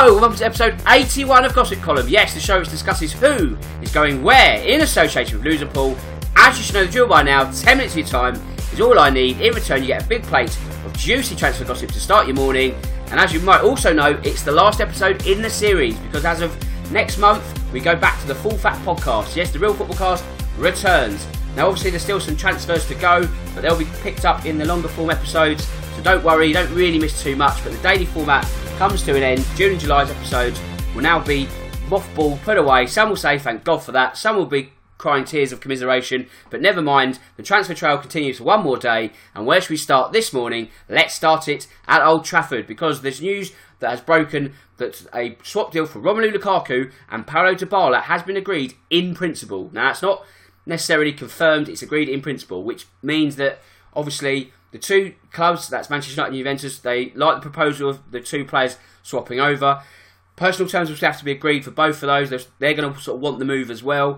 Hello, welcome to episode 81 of Gossip Column. Yes, the show which discusses who is going where in association with Loserpool. As you should know the drill by now, 10 minutes of your time is all I need. In return, you get a big plate of juicy transfer gossip to start your morning. And as you might also know, it's the last episode in the series because as of next month, we go back to the Full Fat podcast. Yes, the Real Football Cast returns. Now, obviously, there's still some transfers to go, but they'll be picked up in the longer form episodes. So don't worry, you don't really miss too much. But the daily format comes to an end. June and July's episodes will now be mothballed, put away. Some will say thank God for that. Some will be crying tears of commiseration. But never mind, the transfer trail continues for one more day. And where should we start this morning? Let's start it at Old Trafford because there's news that has broken that a swap deal for Romelu Lukaku and Paulo Dybala has been agreed in principle. Now, that's not necessarily confirmed, it's agreed in principle, which means that obviously the two clubs, that's Manchester United and Juventus, they like the proposal of the two players swapping over. Personal terms will have to be agreed for both of those. They're going to sort of want the move as well.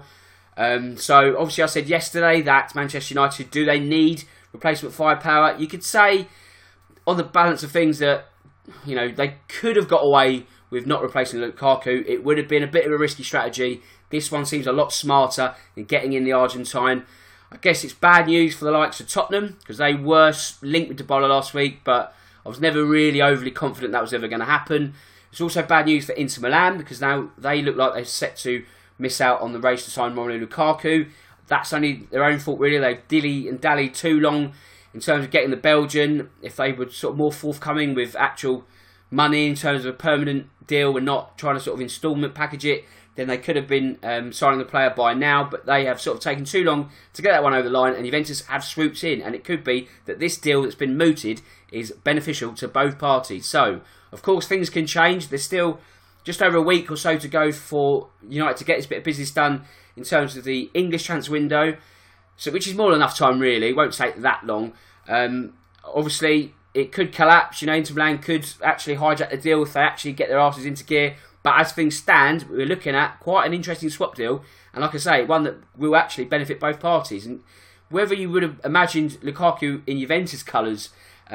So obviously I said yesterday that Manchester United, do they need replacement firepower? You could say on the balance of things that, you know, they could have got away with not replacing Lukaku. It would have been a bit of a risky strategy. This one seems a lot smarter in getting in the Argentine. I guess it's bad news for the likes of Tottenham because they were linked with Dybala last week, but I was never really overly confident that was ever going to happen. It's also bad news for Inter Milan because now they look like they're set to miss out on the race to sign Romelu Lukaku. That's only their own fault really. They've dilly and dallied too long in terms of getting the Belgian. If they were sort of more forthcoming with actual money in terms of a permanent deal and not trying to sort of instalment package it, then they could have been signing the player by now, but they have sort of taken too long to get that one over the line, and Juventus have swooped in, and it could be that this deal that's been mooted is beneficial to both parties. So, of course, things can change. There's still just over a week or so to go for United to get this bit of business done in terms of the English transfer window, so which is more than enough time, really. It won't take that long. Obviously, it could collapse. You know, Inter Milan could actually hijack the deal if they actually get their asses into gear. But as things stand, we're looking at quite an interesting swap deal. And like I say, one that will actually benefit both parties. And whether you would have imagined Lukaku in Juventus colours,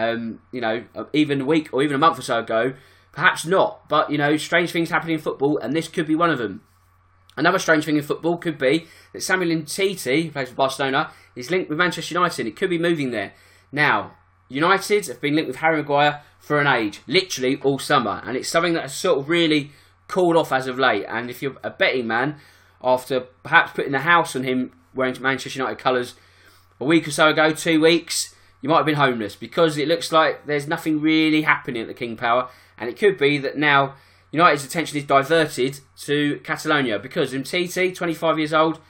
even a week or even a month or so ago, perhaps not. But, you know, strange things happen in football, and this could be one of them. Another strange thing in football could be that Samuel Umtiti, who plays for Barcelona, is linked with Manchester United. It could be moving there. Now, United have been linked with Harry Maguire for an age, literally all summer. And it's something that has sort of really cooled off as of late, and if you're a betting man, after perhaps putting the house on him wearing Manchester United colours a week or so ago, 2 weeks, you might have been homeless because it looks like there's nothing really happening at the King Power, and it could be that now United's attention is diverted to Catalonia because Umtiti, 25 years old,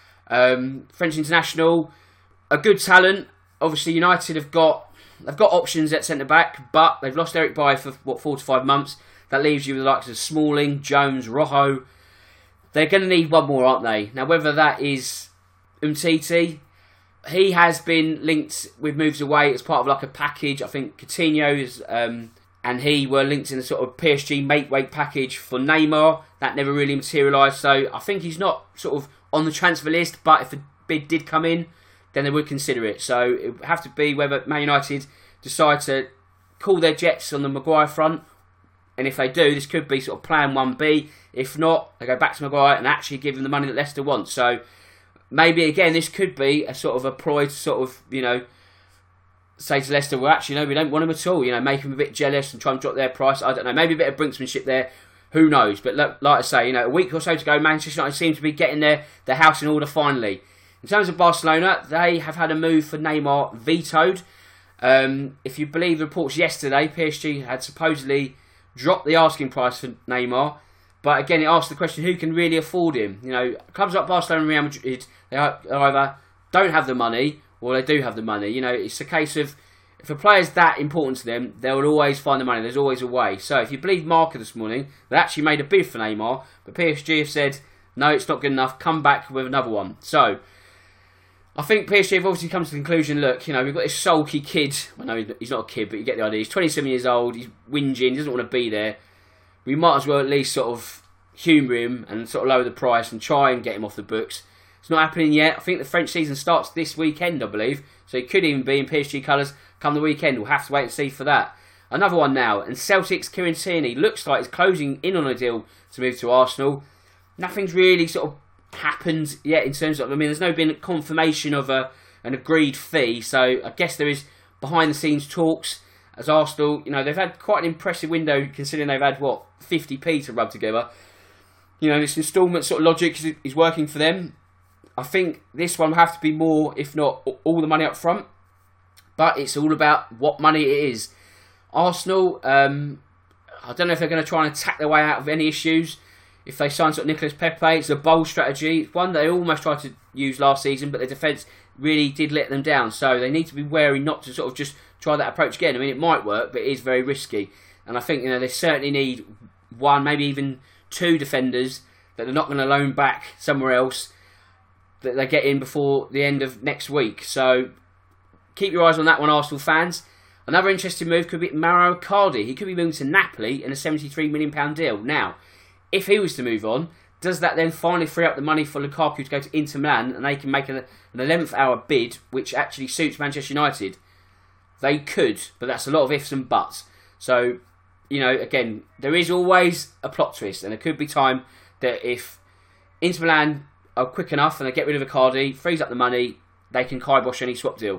French international, a good talent. Obviously, United they've got options at centre back, but they've lost Eric Bailly for 4 to 5 months. That leaves you with the likes of Smalling, Jones, Rojo. They're going to need one more, aren't they? Now, whether that is Umtiti, he has been linked with moves away as part of like a package. I think Coutinho and he were linked in a sort of PSG mate-weight package for Neymar. That never really materialised. So I think he's not sort of on the transfer list, but if a bid did come in, then they would consider it. So it would have to be whether Man United decide to call their jets on the Maguire front. And if they do, this could be sort of plan 1B. If not, they go back to Maguire and actually give him the money that Leicester wants. So maybe, again, this could be a sort of a ploy to sort of, you know, say to Leicester, well, actually, no, we don't want him at all. You know, make him a bit jealous and try and drop their price. I don't know. Maybe a bit of brinksmanship there. Who knows? But like I say, you know, a week or so to go, Manchester United seem to be getting their house in order finally. In terms of Barcelona, they have had a move for Neymar vetoed. If you believe the reports yesterday, PSG had supposedly dropped the asking price for Neymar, but again it asks the question, who can really afford him? You know, clubs like Barcelona and Real Madrid, they either don't have the money or they do have the money. You know, it's a case of if a player's that important to them, they will always find the money. There's always a way. So if you believe Marca this morning, they actually made a bid for Neymar, but PSG have said no, it's not good enough, come back with another one. So I think PSG have obviously come to the conclusion, look, you know, we've got this sulky kid. Well, no, he's not a kid, but you get the idea. He's 27 years old, he's whinging, he doesn't want to be there. We might as well at least sort of humour him and sort of lower the price and try and get him off the books. It's not happening yet. I think the French season starts this weekend, I believe. So it could even be in PSG colours come the weekend. We'll have to wait and see for that. another one now. And Celtic's Kieran Tierney looks like he's closing in on a deal to move to Arsenal. Nothing's really sort of happened yet in terms of, I mean, there's no been confirmation of an agreed fee. So I guess there is behind the scenes talks as Arsenal, you know, they've had quite an impressive window considering they've had, 50p to rub together. You know, this instalment sort of logic is working for them. I think this one will have to be more, if not all the money up front. But it's all about what money it is. Arsenal, I don't know if they're going to try and attack their way out of any issues. If they sign sort of Nicolas Pepe, it's a bold strategy. It's one they almost tried to use last season, but the defence really did let them down. So they need to be wary not to sort of just try that approach again. I mean, it might work, but it is very risky. And I think, you know, they certainly need one, maybe even two defenders that they're not going to loan back somewhere else that they get in before the end of next week. So keep your eyes on that one, Arsenal fans. Another interesting move could be Mauro Icardi. He could be moving to Napoli in a £73 million deal. Now, if he was to move on, does that then finally free up the money for Lukaku to go to Inter Milan and they can make an 11th hour bid which actually suits Manchester United? They could, but that's a lot of ifs and buts. So, you know, again, there is always a plot twist, and there could be time that if Inter Milan are quick enough and they get rid of Icardi, frees up the money, they can kibosh any swap deal.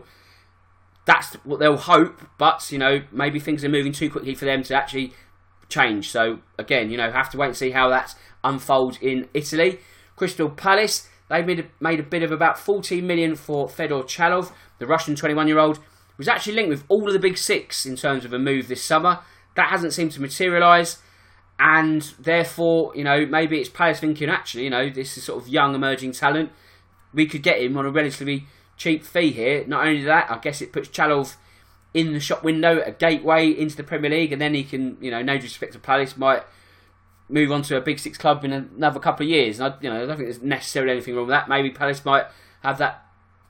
That's what they'll hope, but, you know, maybe things are moving too quickly for them to actually change. So, again, you know, have to wait and see how that unfolds in Italy. Crystal Palace, they've made a bid of about 14 million for Fedor Chalov, the Russian 21-year-old, was actually linked with all of the big six in terms of a move this summer. That hasn't seemed to materialise, and therefore, you know, maybe it's Palace thinking, actually, you know, this is sort of young emerging talent. We could get him on a relatively cheap fee here. Not only that, I guess it puts Chalov in the shop window, a gateway into the Premier League, and then he can, you know, no disrespect to Palace, might move on to a Big Six club in another couple of years. And I don't think there's necessarily anything wrong with that. Maybe Palace might have that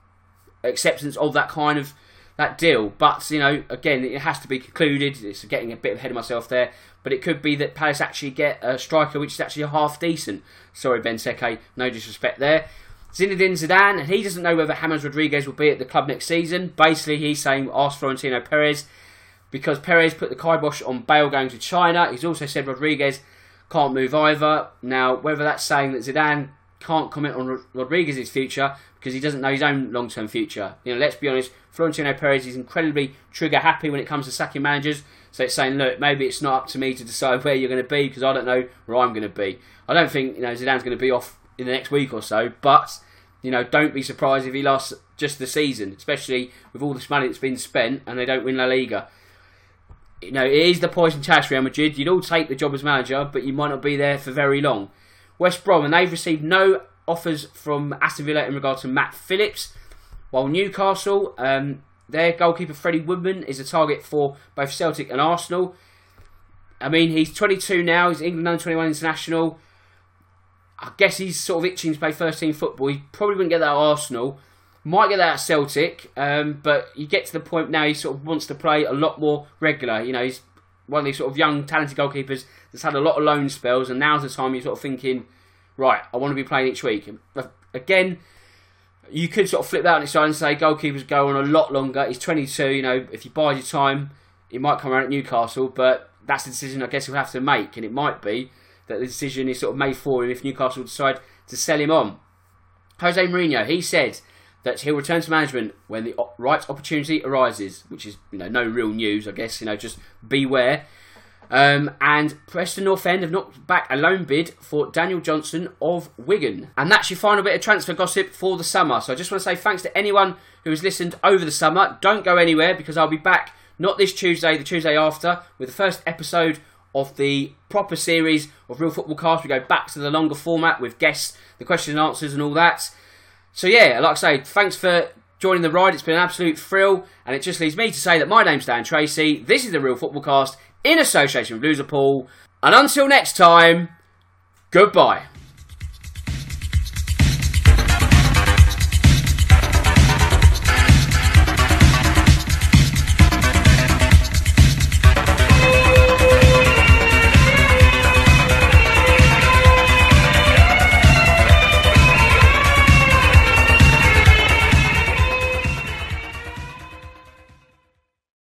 acceptance of that kind of that deal. But, you know, again, it has to be concluded. It's getting a bit ahead of myself there. But it could be that Palace actually get a striker which is actually half decent. Sorry, Benteke, no disrespect there. Zinedine Zidane, he doesn't know whether James Rodriguez will be at the club next season. Basically, he's saying ask Florentino Perez, because Perez put the kibosh on Bale going to China. He's also said Rodriguez can't move either. Now, whether that's saying that Zidane can't comment on Rodriguez's future because he doesn't know his own long-term future. You know, let's be honest, Florentino Perez is incredibly trigger happy when it comes to sacking managers. So it's saying, look, maybe it's not up to me to decide where you're going to be because I don't know where I'm going to be. I don't think, you know, Zidane's going to be off in the next week or so, but, you know, don't be surprised if he lasts just the season, especially with all this money that's been spent and they don't win La Liga. You know, it is the poison chalice, Real Madrid. You'd all take the job as manager, but you might not be there for very long. West Brom, and they've received no offers from Aston Villa in regard to Matt Phillips, while Newcastle, their goalkeeper Freddie Woodman is a target for both Celtic and Arsenal. I mean, he's 22 now, he's England under-21 international. I guess he's sort of itching to play first team football. He probably wouldn't get that at Arsenal. Might get that at Celtic, but you get to the point now he sort of wants to play a lot more regular. You know, he's one of these sort of young, talented goalkeepers that's had a lot of loan spells, and now's the time you're sort of thinking, right, I want to be playing each week. Again, you could sort of flip that on its side and say goalkeepers go on a lot longer. He's 22, you know, if you bide your time, it might come around at Newcastle, but that's the decision I guess he'll have to make, and it might be that the decision is sort of made for him if Newcastle decide to sell him on. Jose Mourinho, he said that he'll return to management when the right opportunity arises, which is, you know, no real news, I guess, you know, just beware. And Preston North End have knocked back a loan bid for Daniel Johnson of Wigan. And that's your final bit of transfer gossip for the summer. So I just want to say thanks to anyone who has listened over the summer. Don't go anywhere because I'll be back, not this Tuesday, the Tuesday after, with the first episode of the proper series of Real Football Cast. We go back to the longer format with guests, the question and answers and all that. So yeah, like I say, thanks for joining the ride. It's been an absolute thrill, and it just leaves me to say that my name's Dan Tracy. This is the Real Football Cast in association with Loserpool. And until next time, goodbye.